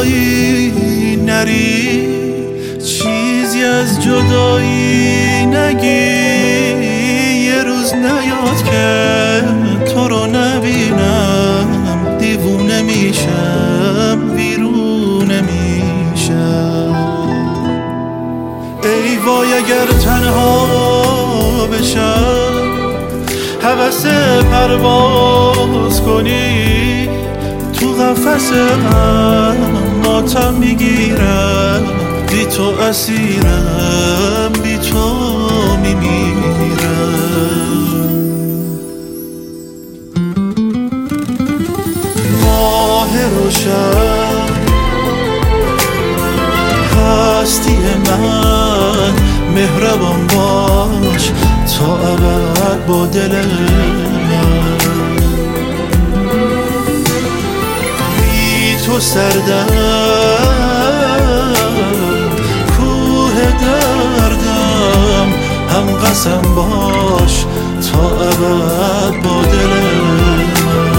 جدایی نری، چیزی از جدایی نگی. یه روز نیاد که تو رو نبینم، دیوونه میشم، ویرونه میشم. ای وای اگر تنها بشم، هوس پرواز کنی تو قفس من، ماتم میگیرم، بی تو اسیرم، بی تو میمیرم. ماه روشن هستی من، مهربان باش تا ابد با دل من. بی تو سردم کوه دردم، هم قسم باش تا ابد با دل من.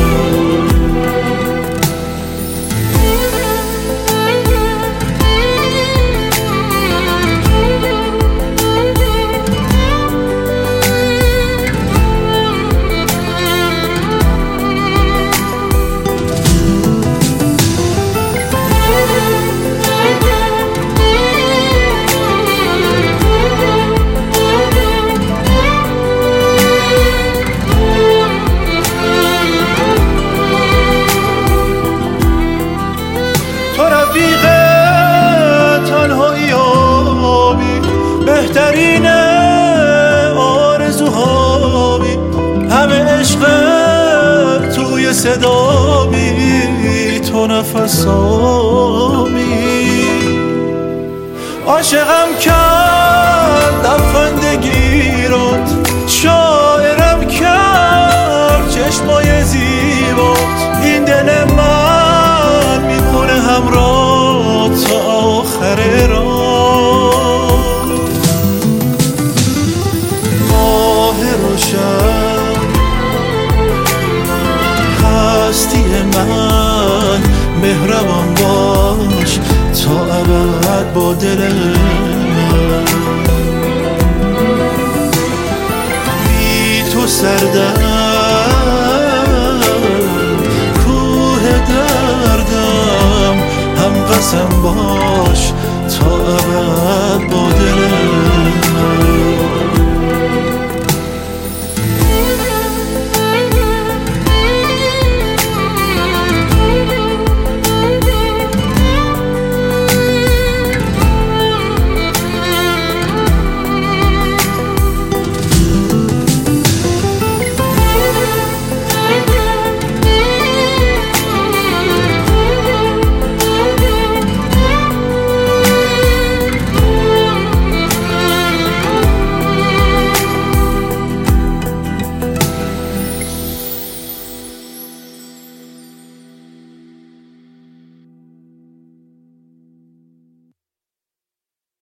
بهترین آرزوهامی، همه عشق توی صدامی، تو نفسامی. عاشقم کرد لبخندگیرات، شاعرم کرد چشمای زیبات. این دل من میمونه همراه تا آخر راه. هستی من، مهربان باش تا ابد با دل من. بی تو سردم کوه دردم، هم قسم باش تا ابد با دل من.